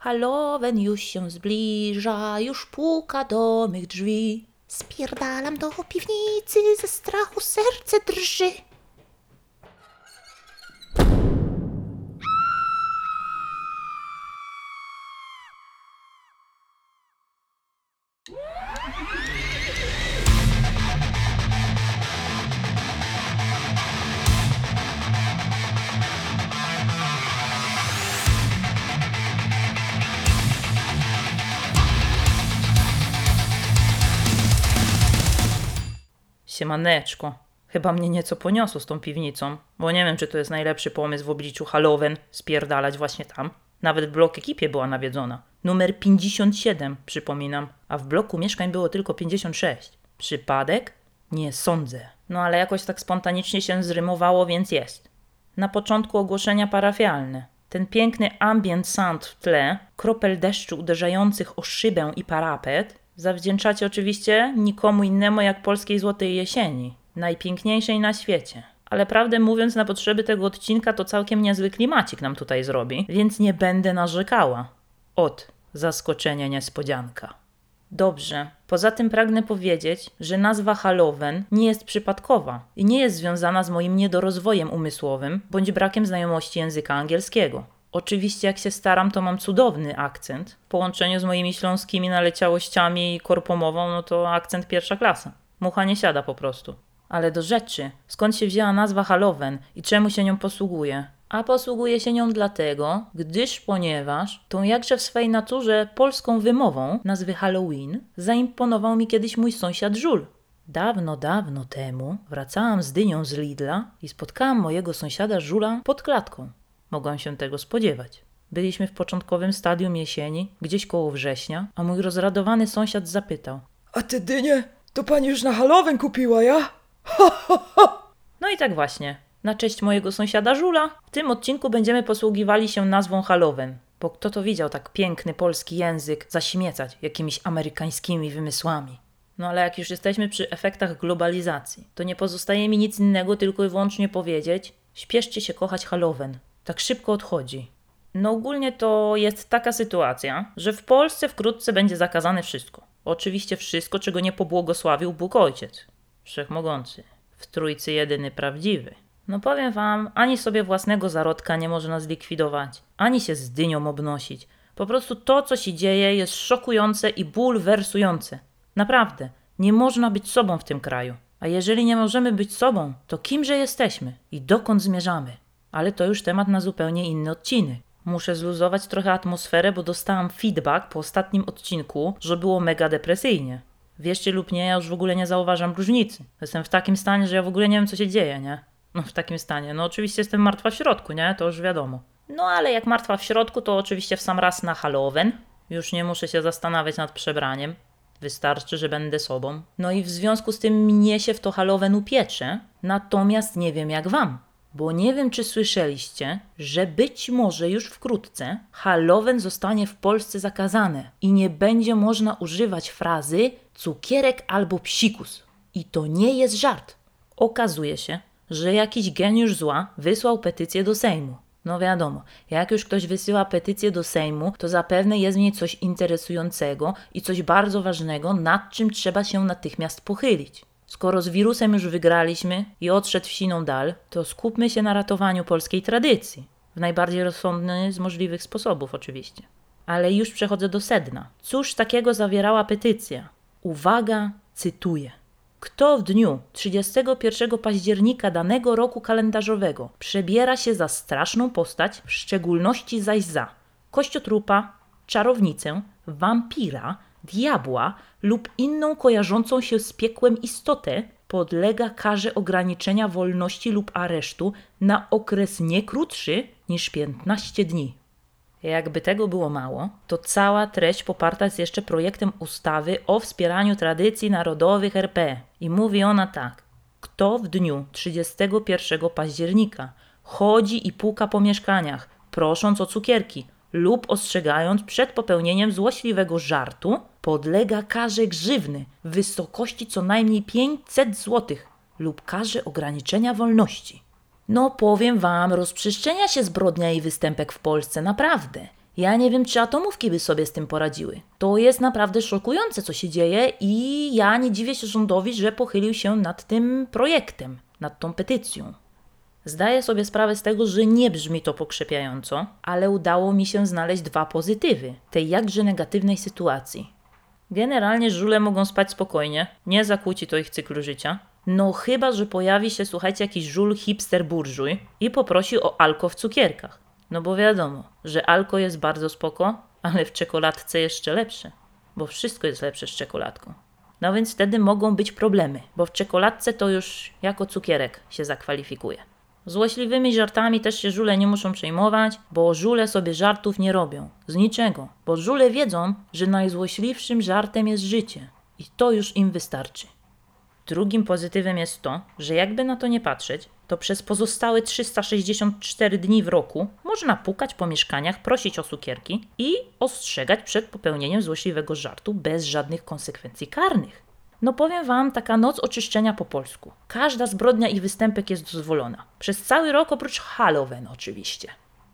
Halloween już się zbliża, już puka do mych drzwi. Spierdalam do piwnicy, ze strachu serce drży. Siemaneczko. Chyba mnie nieco poniosło z tą piwnicą, bo nie wiem, czy to jest najlepszy pomysł w obliczu Halloween spierdalać właśnie tam. Nawet blok ekipie była nawiedzona. Numer 57, przypominam, a w bloku mieszkań było tylko 56. Przypadek? Nie sądzę. No ale jakoś tak spontanicznie się zrymowało, więc jest. Na początku ogłoszenia parafialne. Ten piękny ambient sound w tle, kropel deszczu uderzających o szybę i parapet, zawdzięczacie oczywiście nikomu innemu jak polskiej złotej jesieni, najpiękniejszej na świecie. Ale prawdę mówiąc, na potrzeby tego odcinka to całkiem niezły klimacik nam tutaj zrobi, więc nie będę narzekała. Od zaskoczenia niespodzianka. Dobrze, poza tym pragnę powiedzieć, że nazwa Halloween nie jest przypadkowa i nie jest związana z moim niedorozwojem umysłowym bądź brakiem znajomości języka angielskiego. Oczywiście jak się staram, to mam cudowny akcent. W połączeniu z moimi śląskimi naleciałościami i korpomową, no to akcent pierwsza klasa. Mucha nie siada po prostu. Ale do rzeczy, skąd się wzięła nazwa Halloween i czemu się nią posługuje? A posługuje się nią dlatego, ponieważ tą jakże w swej naturze polską wymową nazwy Halloween zaimponował mi kiedyś mój sąsiad Żul. Dawno, dawno temu wracałam z dynią z Lidla i spotkałam mojego sąsiada Żula pod klatką. Mogłam się tego spodziewać. Byliśmy w początkowym stadium jesieni, gdzieś koło września, a mój rozradowany sąsiad zapytał: A te dynie to pani już na Halloween kupiła, ja? No i tak właśnie, na cześć mojego sąsiada Żula, w tym odcinku będziemy posługiwali się nazwą Halloween. Bo kto to widział tak piękny polski język zaśmiecać jakimiś amerykańskimi wymysłami? No ale jak już jesteśmy przy efektach globalizacji, to nie pozostaje mi nic innego, tylko i wyłącznie powiedzieć: śpieszcie się kochać Halloween. Tak szybko odchodzi. No ogólnie to jest taka sytuacja, że w Polsce wkrótce będzie zakazane wszystko. Oczywiście wszystko, czego nie pobłogosławił Bóg Ojciec Wszechmogący, w Trójcy jedyny prawdziwy. No powiem wam, ani sobie własnego zarodka nie można zlikwidować, ani się z dynią obnosić. Po prostu to, co się dzieje, jest szokujące i bulwersujące. Naprawdę, nie można być sobą w tym kraju. A jeżeli nie możemy być sobą, to kimże jesteśmy i dokąd zmierzamy? Ale to już temat na zupełnie inny odcinek. Muszę zluzować trochę atmosferę, bo dostałam feedback po ostatnim odcinku, że było mega depresyjnie. Wierzcie lub nie, ja już w ogóle nie zauważam różnicy. Jestem w takim stanie, że ja w ogóle nie wiem, co się dzieje, nie? No w takim stanie. No oczywiście jestem martwa w środku, nie? To już wiadomo. No ale jak martwa w środku, to oczywiście w sam raz na Halloween. Już nie muszę się zastanawiać nad przebraniem. Wystarczy, że będę sobą. No i w związku z tym mnie się w to Halloween upiecze. Natomiast nie wiem jak wam. Bo nie wiem, czy słyszeliście, że być może już wkrótce Halloween zostanie w Polsce zakazane i nie będzie można używać frazy cukierek albo psikus. I to nie jest żart. Okazuje się, że jakiś geniusz zła wysłał petycję do Sejmu. No wiadomo, jak już ktoś wysyła petycję do Sejmu, to zapewne jest w niej coś interesującego i coś bardzo ważnego, nad czym trzeba się natychmiast pochylić. Skoro z wirusem już wygraliśmy i odszedł w siną dal, to skupmy się na ratowaniu polskiej tradycji. W najbardziej rozsądny z możliwych sposobów oczywiście. Ale już przechodzę do sedna. Cóż takiego zawierała petycja? Uwaga, cytuję. Kto w dniu 31 października danego roku kalendarzowego przebiera się za straszną postać, w szczególności zaś za kościotrupa, czarownicę, wampira, diabła lub inną kojarzącą się z piekłem istotę, podlega karze ograniczenia wolności lub aresztu na okres nie krótszy niż 15 dni. Jakby tego było mało, to cała treść poparta jest jeszcze projektem ustawy o wspieraniu tradycji narodowych RP. I mówi ona tak. Kto w dniu 31 października chodzi i puka po mieszkaniach, prosząc o cukierki lub ostrzegając przed popełnieniem złośliwego żartu, podlega karze grzywny w wysokości co najmniej 500 zł lub karze ograniczenia wolności. No powiem wam, rozprzestrzenia się zbrodnia i występek w Polsce naprawdę. Ja nie wiem, czy atomówki by sobie z tym poradziły. To jest naprawdę szokujące, co się dzieje i ja nie dziwię się rządowi, że pochylił się nad tym projektem, nad tą petycją. Zdaję sobie sprawę z tego, że nie brzmi to pokrzepiająco, ale udało mi się znaleźć 2 pozytywy tej jakże negatywnej sytuacji. Generalnie żule mogą spać spokojnie, nie zakłóci to ich cyklu życia. No chyba, że pojawi się, słuchajcie, jakiś żul hipster burżuj i poprosi o alko w cukierkach. No bo wiadomo, że alko jest bardzo spoko, ale w czekoladce jeszcze lepsze, bo wszystko jest lepsze z czekoladką. No więc wtedy mogą być problemy, bo w czekoladce to już jako cukierek się zakwalifikuje. Złośliwymi żartami też się żule nie muszą przejmować, bo żule sobie żartów nie robią. Z niczego, bo żule wiedzą, że najzłośliwszym żartem jest życie i to już im wystarczy. Drugim pozytywem jest to, że jakby na to nie patrzeć, to przez pozostałe 364 dni w roku można pukać po mieszkaniach, prosić o cukierki i ostrzegać przed popełnieniem złośliwego żartu bez żadnych konsekwencji karnych. No powiem wam, taka noc oczyszczenia po polsku. Każda zbrodnia i występek jest dozwolona. Przez cały rok oprócz Halloween oczywiście.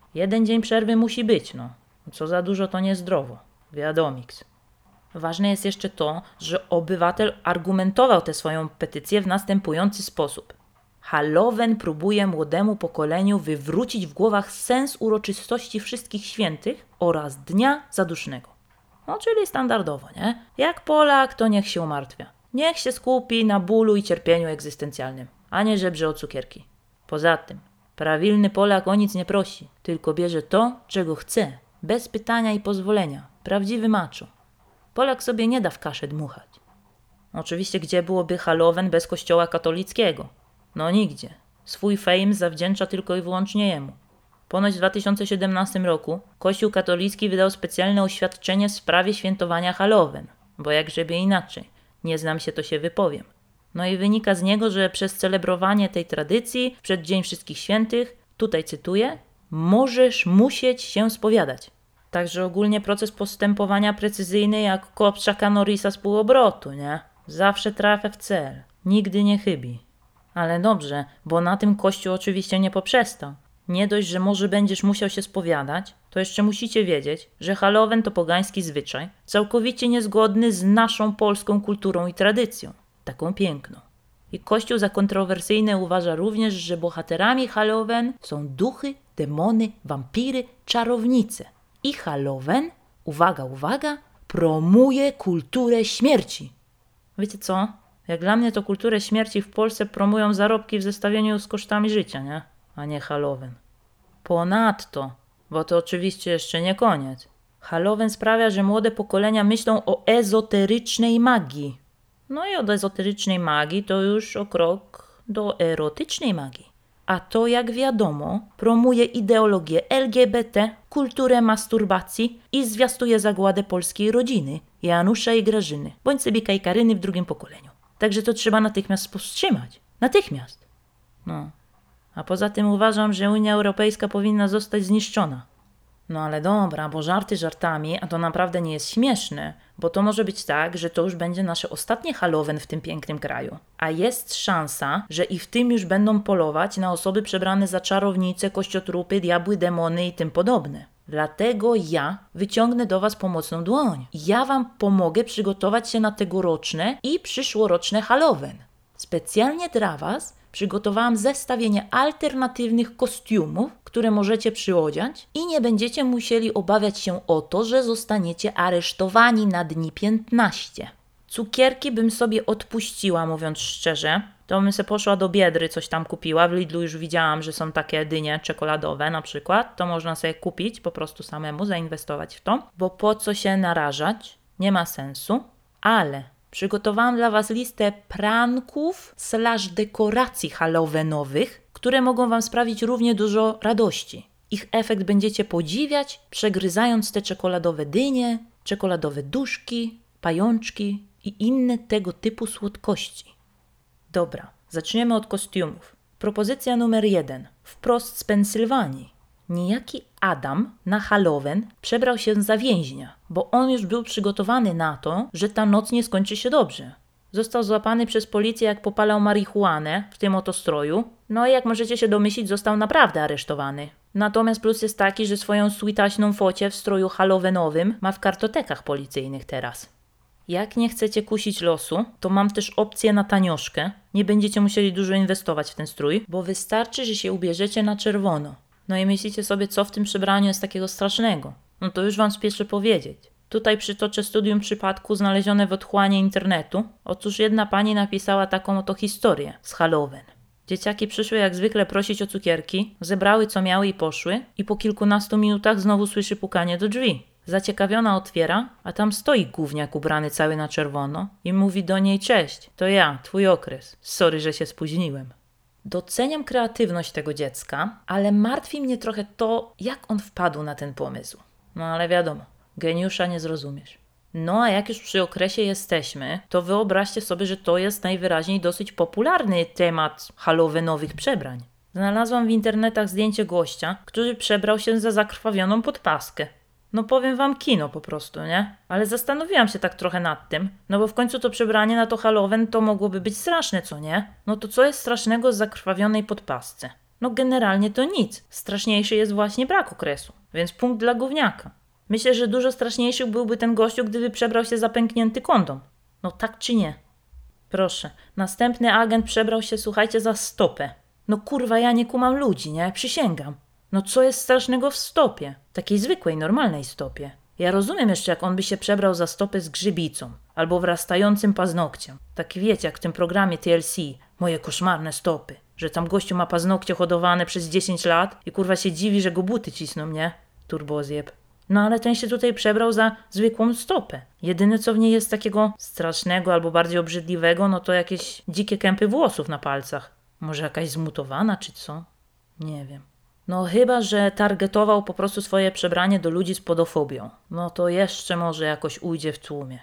1 dzień przerwy musi być, no. Co za dużo to niezdrowo. Wiadomiks. Ważne jest jeszcze to, że obywatel argumentował tę swoją petycję w następujący sposób. Halloween próbuje młodemu pokoleniu wywrócić w głowach sens uroczystości wszystkich świętych oraz Dnia Zadusznego. No, czyli standardowo, nie? Jak Polak, to niech się umartwia. Niech się skupi na bólu i cierpieniu egzystencjalnym, a nie żebrze o cukierki. Poza tym, prawilny Polak o nic nie prosi, tylko bierze to, czego chce, bez pytania i pozwolenia. Prawdziwy macho. Polak sobie nie da w kaszę dmuchać. Oczywiście, gdzie byłoby Halloween bez kościoła katolickiego? No nigdzie. Swój fame zawdzięcza tylko i wyłącznie jemu. Ponoć w 2017 roku Kościół katolicki wydał specjalne oświadczenie w sprawie świętowania Halloween, bo jak żeby inaczej, nie znam się, to się wypowiem. No i wynika z niego, że przez celebrowanie tej tradycji w przeddzień Wszystkich Świętych, tutaj cytuję, możesz musieć się spowiadać. Także ogólnie proces postępowania precyzyjny jak kop Chucka Norrisa z półobrotu, nie? Zawsze trafia w cel, nigdy nie chybi. Ale dobrze, bo na tym Kościół oczywiście nie poprzestał. Nie dość, że może będziesz musiał się spowiadać, to jeszcze musicie wiedzieć, że Halloween to pogański zwyczaj, całkowicie niezgodny z naszą polską kulturą i tradycją, taką piękną. I Kościół za kontrowersyjne uważa również, że bohaterami Halloween są duchy, demony, wampiry, czarownice. I Halloween, uwaga, uwaga, promuje kulturę śmierci. Wiecie co? Jak dla mnie to kulturę śmierci w Polsce promują zarobki w zestawieniu z kosztami życia, nie? A nie Halloween. Ponadto, bo to oczywiście jeszcze nie koniec, Halloween sprawia, że młode pokolenia myślą o ezoterycznej magii. No i od ezoterycznej magii to już o krok do erotycznej magii. A to, jak wiadomo, promuje ideologię LGBT, kulturę masturbacji i zwiastuje zagładę polskiej rodziny, Janusza i Grażyny, bądź Sybika i Karyny w drugim pokoleniu. Także to trzeba natychmiast powstrzymać. Natychmiast. No. A poza tym uważam, że Unia Europejska powinna zostać zniszczona. No ale dobra, bo żarty żartami, a to naprawdę nie jest śmieszne, bo to może być tak, że to już będzie nasze ostatnie Halloween w tym pięknym kraju. A jest szansa, że i w tym już będą polować na osoby przebrane za czarownice, kościotrupy, diabły, demony i tym podobne. Dlatego ja wyciągnę do was pomocną dłoń. Ja wam pomogę przygotować się na tegoroczne i przyszłoroczne Halloween. Specjalnie dla was przygotowałam zestawienie alternatywnych kostiumów, które możecie przyodziać i nie będziecie musieli obawiać się o to, że zostaniecie aresztowani na dni 15. Cukierki bym sobie odpuściła, mówiąc szczerze. To bym sobie poszła do Biedry, coś tam kupiła. W Lidlu już widziałam, że są takie dynie czekoladowe na przykład. To można sobie kupić po prostu samemu, zainwestować w to. Bo po co się narażać? Nie ma sensu. Ale przygotowałam dla was listę pranków / dekoracji halloweenowych, które mogą wam sprawić równie dużo radości. Ich efekt będziecie podziwiać, przegryzając te czekoladowe dynie, czekoladowe duszki, pajączki i inne tego typu słodkości. Dobra, zaczniemy od kostiumów. Propozycja numer 1. Wprost z Pensylwanii. Niejaki Adam na Halloween przebrał się za więźnia, bo on już był przygotowany na to, że ta noc nie skończy się dobrze. Został złapany przez policję, jak popalał marihuanę w tym oto stroju, no i jak możecie się domyślić, został naprawdę aresztowany. Natomiast plus jest taki, że swoją sweetaśną focię w stroju halloweenowym ma w kartotekach policyjnych teraz. Jak nie chcecie kusić losu, to mam też opcję na tanioszkę. Nie będziecie musieli dużo inwestować w ten strój, bo wystarczy, że się ubierzecie na czerwono. No i myślicie sobie, co w tym przebraniu jest takiego strasznego. No to już wam spieszę powiedzieć. Tutaj przytoczę studium przypadku znalezione w otchłanie internetu. Otóż jedna pani napisała taką oto historię z Halloween. Dzieciaki przyszły jak zwykle prosić o cukierki, zebrały co miały i poszły i po kilkunastu minutach znowu słyszy pukanie do drzwi. Zaciekawiona otwiera, a tam stoi gówniak ubrany cały na czerwono i mówi do niej: cześć, to ja, twój okres. Sorry, że się spóźniłem. Doceniam kreatywność tego dziecka, ale martwi mnie trochę to, jak on wpadł na ten pomysł. No ale wiadomo, geniusza nie zrozumiesz. No a jak już przy okresie jesteśmy, to wyobraźcie sobie, że to jest najwyraźniej dosyć popularny temat halloweenowych przebrań. Znalazłam w internetach zdjęcie gościa, który przebrał się za zakrwawioną podpaskę. No powiem wam, kino po prostu, nie? Ale zastanowiłam się tak trochę nad tym, no bo w końcu to przebranie na to Halloween to mogłoby być straszne, co nie? No to co jest strasznego z zakrwawionej podpasce? No generalnie to nic. Straszniejszy jest właśnie brak okresu, więc punkt dla gówniaka. Myślę, że dużo straszniejszy byłby ten gościu, gdyby przebrał się za pęknięty kondom. No tak czy nie? Proszę, następny agent przebrał się, słuchajcie, za stopę. No kurwa, ja nie kumam ludzi, nie? Przysięgam. No co jest strasznego w stopie? Takiej zwykłej, normalnej stopie. Ja rozumiem jeszcze, jak on by się przebrał za stopę z grzybicą albo wrastającym paznokciem. Tak wiecie, jak w tym programie TLC, moje koszmarne stopy. Że tam gościu ma paznokcie hodowane przez 10 lat i kurwa się dziwi, że go buty cisną, nie? Turbozjeb. No ale ten się tutaj przebrał za zwykłą stopę. Jedyne co w niej jest takiego strasznego albo bardziej obrzydliwego, no to jakieś dzikie kępy włosów na palcach. Może jakaś zmutowana czy co? Nie wiem. No chyba, że targetował po prostu swoje przebranie do ludzi z podofobią. No to jeszcze może jakoś ujdzie w tłumie.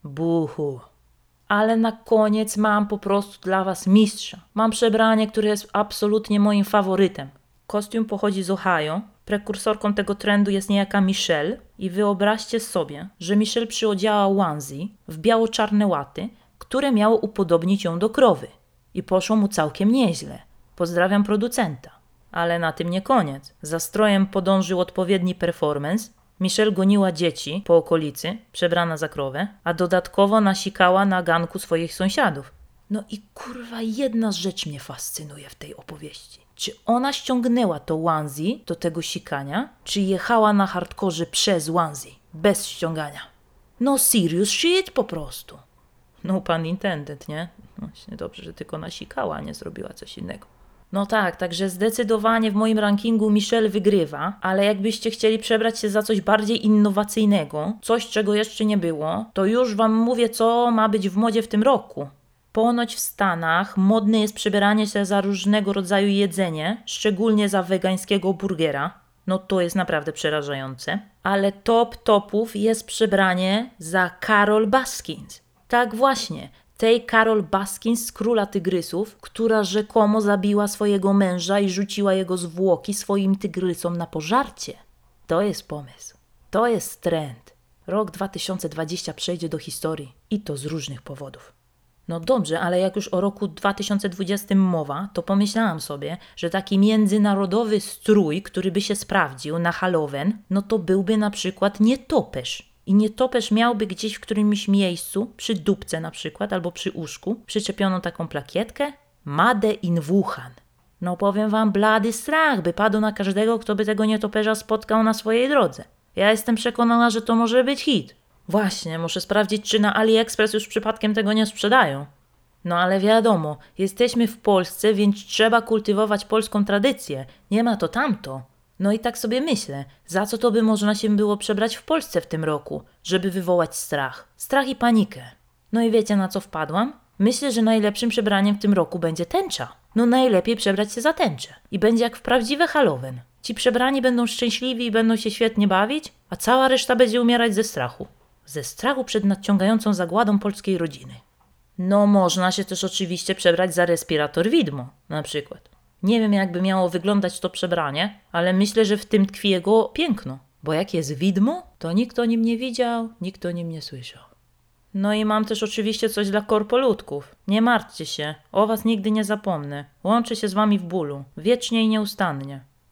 Buhu. Ale na koniec mam po prostu dla was mistrza. Mam przebranie, które jest absolutnie moim faworytem. Kostium pochodzi z Ohio. Prekursorką tego trendu jest niejaka Michelle i wyobraźcie sobie, że Michelle przyodziała onesie w biało-czarne łaty, które miało upodobnić ją do krowy. I poszło mu całkiem nieźle. Pozdrawiam producenta. Ale na tym nie koniec. Za strojem podążył odpowiedni performance. Michelle goniła dzieci po okolicy, przebrana za krowę, a dodatkowo nasikała na ganku swoich sąsiadów. No i kurwa, jedna rzecz mnie fascynuje w tej opowieści. Czy ona ściągnęła to onesie do tego sikania, czy jechała na hardkorze przez onesie, bez ściągania? No serious shit po prostu. No pun intended, nie? Właśnie dobrze, że tylko nasikała, a nie zrobiła coś innego. No tak, także zdecydowanie w moim rankingu Michelle wygrywa, ale jakbyście chcieli przebrać się za coś bardziej innowacyjnego, coś czego jeszcze nie było, to już wam mówię, co ma być w modzie w tym roku. Ponoć w Stanach modne jest przebieranie się za różnego rodzaju jedzenie, szczególnie za wegańskiego burgera. No to jest naprawdę przerażające. Ale top topów jest przebranie za Carol Baskins. Tak właśnie, tej Carol Baskins z Króla Tygrysów, która rzekomo zabiła swojego męża i rzuciła jego zwłoki swoim tygrysom na pożarcie. To jest pomysł. To jest trend. Rok 2020 przejdzie do historii i to z różnych powodów. No dobrze, ale jak już o roku 2020 mowa, to pomyślałam sobie, że taki międzynarodowy strój, który by się sprawdził na Halloween, no to byłby na przykład nietoperz. I nietoperz miałby gdzieś w którymś miejscu, przy dupce na przykład, albo przy uszku, przyczepioną taką plakietkę Made in Wuhan. No powiem wam, blady strach by padł na każdego, kto by tego nietoperza spotkał na swojej drodze. Ja jestem przekonana, że to może być hit. Właśnie, muszę sprawdzić, czy na AliExpress już przypadkiem tego nie sprzedają. No ale wiadomo, jesteśmy w Polsce, więc trzeba kultywować polską tradycję. Nie ma to tamto. No i tak sobie myślę, za co to by można się było przebrać w Polsce w tym roku, żeby wywołać strach. Strach i panikę. No i wiecie, na co wpadłam? Myślę, że najlepszym przebraniem w tym roku będzie tęcza. No najlepiej przebrać się za tęczę. I będzie jak w prawdziwe Halloween. Ci przebrani będą szczęśliwi i będą się świetnie bawić, a cała reszta będzie umierać ze strachu. Ze strachu przed nadciągającą zagładą polskiej rodziny. No można się też oczywiście przebrać za respirator widmo, na przykład. Nie wiem, jakby miało wyglądać to przebranie, ale myślę, że w tym tkwi jego piękno. Bo jak jest widmo, to nikt o nim nie widział, nikt o nim nie słyszał. No i mam też oczywiście coś dla korpoludków. Nie martwcie się, o was nigdy nie zapomnę. Łączę się z wami w bólu, wiecznie i nieustannie.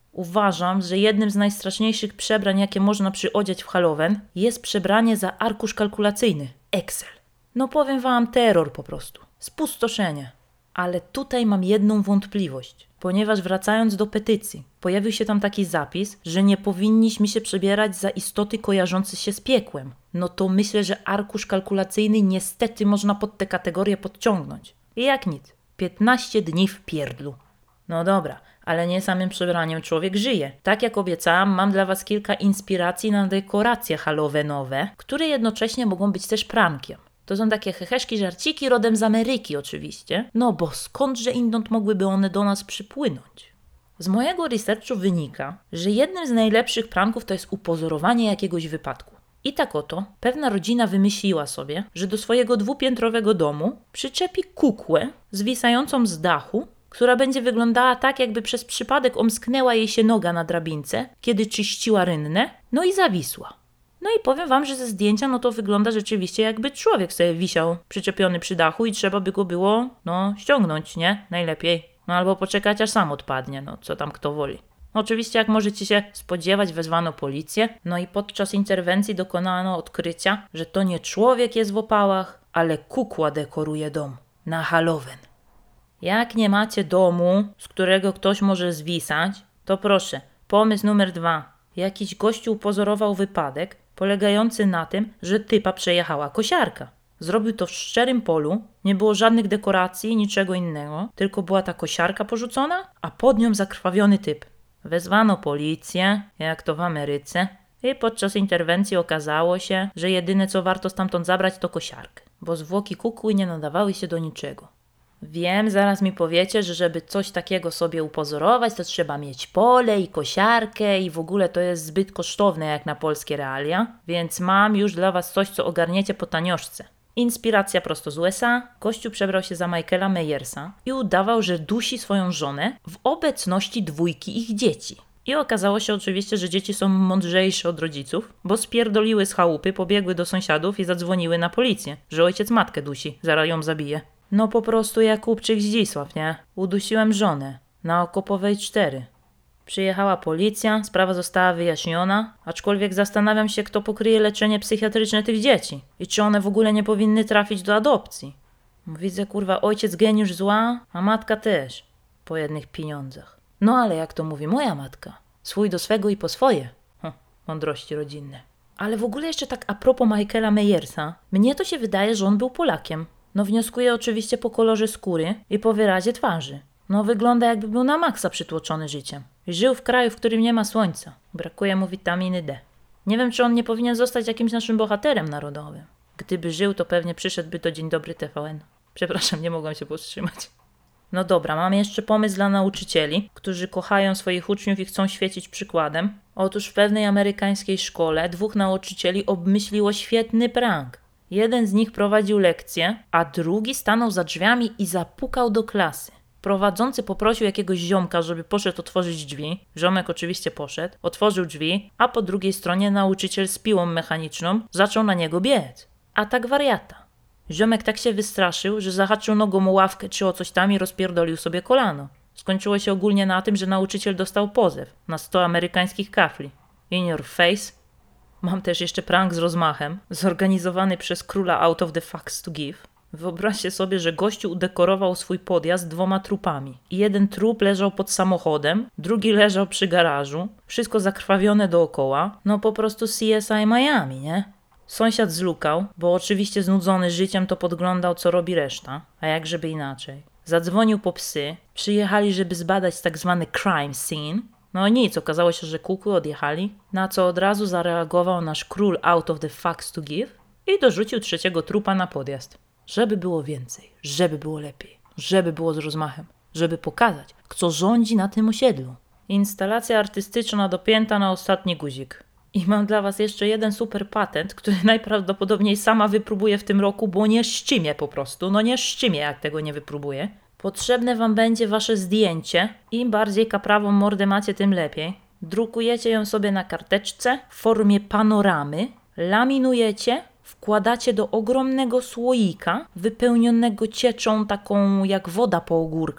Uważam, że jednym z najstraszniejszych przebrań, jakie można przyodziać w Halloween, jest przebranie za arkusz kalkulacyjny. Excel. No powiem wam, terror po prostu. Spustoszenie. Ale tutaj mam jedną wątpliwość, ponieważ wracając do petycji, pojawił się tam taki zapis, że nie powinniśmy się przebierać za istoty kojarzące się z piekłem. No to myślę, że arkusz kalkulacyjny niestety można pod tę kategorię podciągnąć. I jak nic, 15 dni w pierdlu. No dobra, ale nie samym przebraniem człowiek żyje. Tak jak obiecałam, mam dla was kilka inspiracji na dekoracje halloweenowe, które jednocześnie mogą być też prankiem. To są takie heheszki, żarciki rodem z Ameryki oczywiście, no bo skądże inąd mogłyby one do nas przypłynąć? Z mojego researchu wynika, że jednym z najlepszych pranków to jest upozorowanie jakiegoś wypadku. I tak oto pewna rodzina wymyśliła sobie, że do swojego 2-piętrowego domu przyczepi kukłę zwisającą z dachu, która będzie wyglądała tak, jakby przez przypadek omsknęła jej się noga na drabince, kiedy czyściła rynnę, no i zawisła. No i powiem wam, że ze zdjęcia no to wygląda rzeczywiście, jakby człowiek sobie wisiał przyczepiony przy dachu i trzeba by go było, ściągnąć, nie? Najlepiej. No albo poczekać, aż sam odpadnie, co tam kto woli. Oczywiście, jak możecie się spodziewać, wezwano policję, no i podczas interwencji dokonano odkrycia, że to nie człowiek jest w opałach, ale kukła dekoruje dom na Halloween. Jak nie macie domu, z którego ktoś może zwisać, to proszę, pomysł numer 2. Jakiś gościu upozorował wypadek polegający na tym, że typa przejechała kosiarka. Zrobił to w szczerym polu, nie było żadnych dekoracji, niczego innego, tylko była ta kosiarka porzucona, a pod nią zakrwawiony typ. Wezwano policję, jak to w Ameryce, i podczas interwencji okazało się, że jedyne co warto stamtąd zabrać to kosiarkę, bo zwłoki kukły nie nadawały się do niczego. Wiem, zaraz mi powiecie, że żeby coś takiego sobie upozorować, to trzeba mieć pole i kosiarkę i w ogóle to jest zbyt kosztowne jak na polskie realia, więc mam już dla was coś, co ogarniecie po tanioszce. Inspiracja prosto z USA. Gościu przebrał się za Michaela Myersa i udawał, że dusi swoją żonę w obecności 2 ich dzieci. I okazało się oczywiście, że dzieci są mądrzejsze od rodziców, bo spierdoliły z chałupy, pobiegły do sąsiadów i zadzwoniły na policję, że ojciec matkę dusi, zaraz ją zabije. No po prostu jak Kupczyk Zdzisław, nie? Udusiłem żonę. Na Okopowej 4. Przyjechała policja, sprawa została wyjaśniona, aczkolwiek zastanawiam się, kto pokryje leczenie psychiatryczne tych dzieci i czy one w ogóle nie powinny trafić do adopcji. Widzę, kurwa, ojciec geniusz zła, a matka też. Po jednych pieniądzach. No ale jak to mówi moja matka, swój do swego i po swoje. Mądrości rodzinne. Ale w ogóle jeszcze tak a propos Michaela Myersa, mnie to się wydaje, że on był Polakiem. No wnioskuję oczywiście po kolorze skóry i po wyrazie twarzy. No wygląda jakby był na maksa przytłoczony życiem. Żył w kraju, w którym nie ma słońca. Brakuje mu witaminy D. Nie wiem, czy on nie powinien zostać jakimś naszym bohaterem narodowym. Gdyby żył, to pewnie przyszedłby do Dzień Dobry TVN. Przepraszam, nie mogłam się powstrzymać. No dobra, mam jeszcze pomysł dla nauczycieli, którzy kochają swoich uczniów i chcą świecić przykładem. Otóż w pewnej amerykańskiej szkole 2 nauczycieli obmyśliło świetny prank. Jeden z nich prowadził lekcję, a drugi stanął za drzwiami i zapukał do klasy. Prowadzący poprosił jakiegoś ziomka, żeby poszedł otworzyć drzwi. Ziomek oczywiście poszedł, otworzył drzwi, a po drugiej stronie nauczyciel z piłą mechaniczną zaczął na niego biec. Atak wariata. Ziomek tak się wystraszył, że zahaczył nogą o ławkę czy o coś tam i rozpierdolił sobie kolano. Skończyło się ogólnie na tym, że nauczyciel dostał pozew na 100 amerykańskich kafli. In your face. Mam też jeszcze prank z rozmachem, zorganizowany przez króla Out of the Facts to Give. Wyobraźcie sobie, że gościu udekorował swój podjazd 2 trupami. Jeden trup leżał pod samochodem, drugi leżał przy garażu, wszystko zakrwawione dookoła. No po prostu CSI Miami, nie? Sąsiad zlukał, bo oczywiście znudzony życiem to podglądał, co robi reszta, a jak żeby inaczej. Zadzwonił po psy, przyjechali, żeby zbadać tak zwany crime scene. No nic, okazało się, że kukły odjechali, na co od razu zareagował nasz król Out of the Facts to Give i dorzucił 3 trupa na podjazd. Żeby było więcej, żeby było lepiej, żeby było z rozmachem, żeby pokazać, kto rządzi na tym osiedlu. Instalacja artystyczna dopięta na ostatni guzik. I mam dla was jeszcze jeden super patent, który najprawdopodobniej sama wypróbuję w tym roku, bo nie szczymie po prostu, nie szczymie jak tego nie wypróbuję. Potrzebne wam będzie wasze zdjęcie. Im bardziej kaprawą mordę macie, tym lepiej. Drukujecie ją sobie na karteczce w formie panoramy, laminujecie, wkładacie do ogromnego słoika wypełnionego cieczą taką jak woda po ogórkach,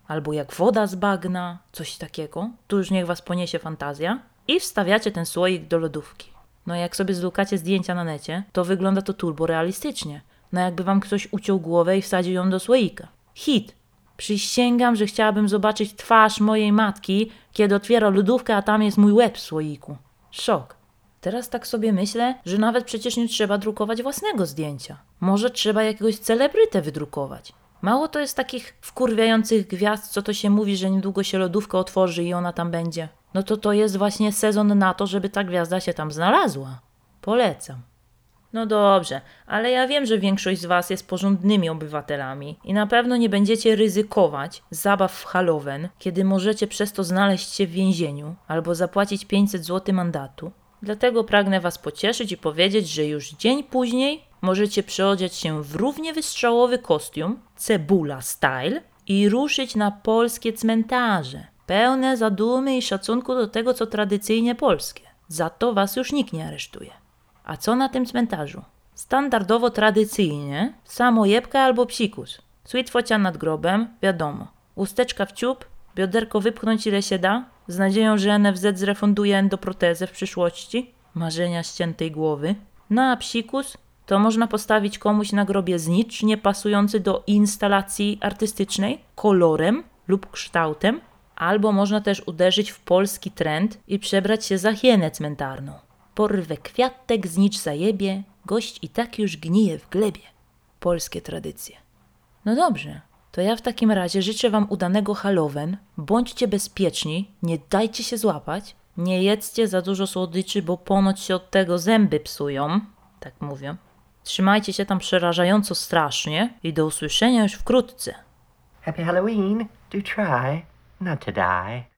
albo jak woda z bagna, coś takiego. Tu już niech was poniesie fantazja. I wstawiacie ten słoik do lodówki. No jak sobie zlukacie zdjęcia na necie, to wygląda to turbo realistycznie. No jakby wam ktoś uciął głowę i wsadził ją do słoika. Hit! Przysięgam, że chciałabym zobaczyć twarz mojej matki, kiedy otwiera lodówkę, a tam jest mój łeb w słoiku. Szok. Teraz tak sobie myślę, że nawet przecież nie trzeba drukować własnego zdjęcia. Może trzeba jakiegoś celebrytę wydrukować. Mało to jest takich wkurwiających gwiazd, co to się mówi, że niedługo się lodówka otworzy i ona tam będzie. No to jest właśnie sezon na to, żeby ta gwiazda się tam znalazła. Polecam. No dobrze, ale ja wiem, że większość z was jest porządnymi obywatelami i na pewno nie będziecie ryzykować zabaw w Halloween, kiedy możecie przez to znaleźć się w więzieniu albo zapłacić 500 zł mandatu. Dlatego pragnę was pocieszyć i powiedzieć, że już dzień później możecie przyodziać się w równie wystrzałowy kostium, cebula style, i ruszyć na polskie cmentarze, pełne zadumy i szacunku do tego, co tradycyjnie polskie. Za to was już nikt nie aresztuje. A co na tym cmentarzu? Standardowo tradycyjnie samojebka albo psikus. Sweet focia nad grobem, wiadomo. Usteczka w ciup, bioderko wypchnąć ile się da, z nadzieją, że NFZ zrefunduje endoprotezę w przyszłości. Marzenia ściętej głowy. No a psikus to można postawić komuś na grobie znicz niepasujący do instalacji artystycznej, kolorem lub kształtem, albo można też uderzyć w polski trend i przebrać się za hienę cmentarną. Porwę kwiatek, znicz zajebie, gość i tak już gnije w glebie. Polskie tradycje. No dobrze, to ja w takim razie życzę wam udanego Halloween, bądźcie bezpieczni, nie dajcie się złapać, nie jedzcie za dużo słodyczy, bo ponoć się od tego zęby psują, tak mówią. Trzymajcie się tam przerażająco strasznie i do usłyszenia już wkrótce. Happy Halloween. Do try not to die.